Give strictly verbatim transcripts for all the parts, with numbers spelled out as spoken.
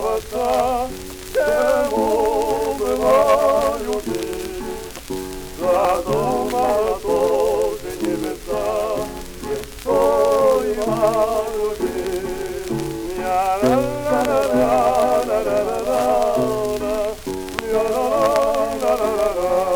отца, чему бываю ты, задумала тоже небеса, что я любил. Я ла ла ла ла ла ла ла ла, я ла ла ла ла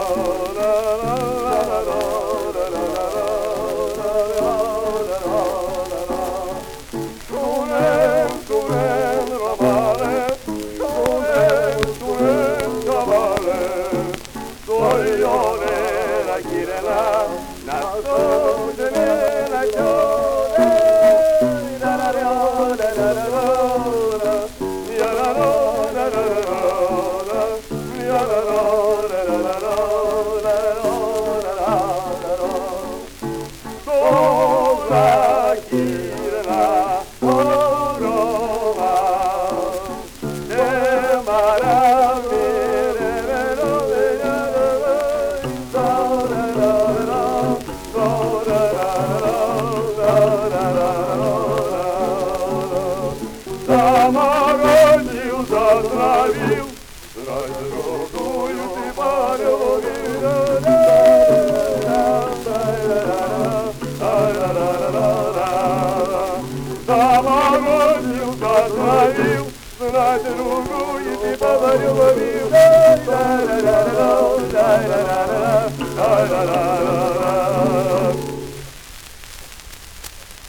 заморозил, затравил, другую ты полюбил. Заморозил, затравил, другую ты полюбил.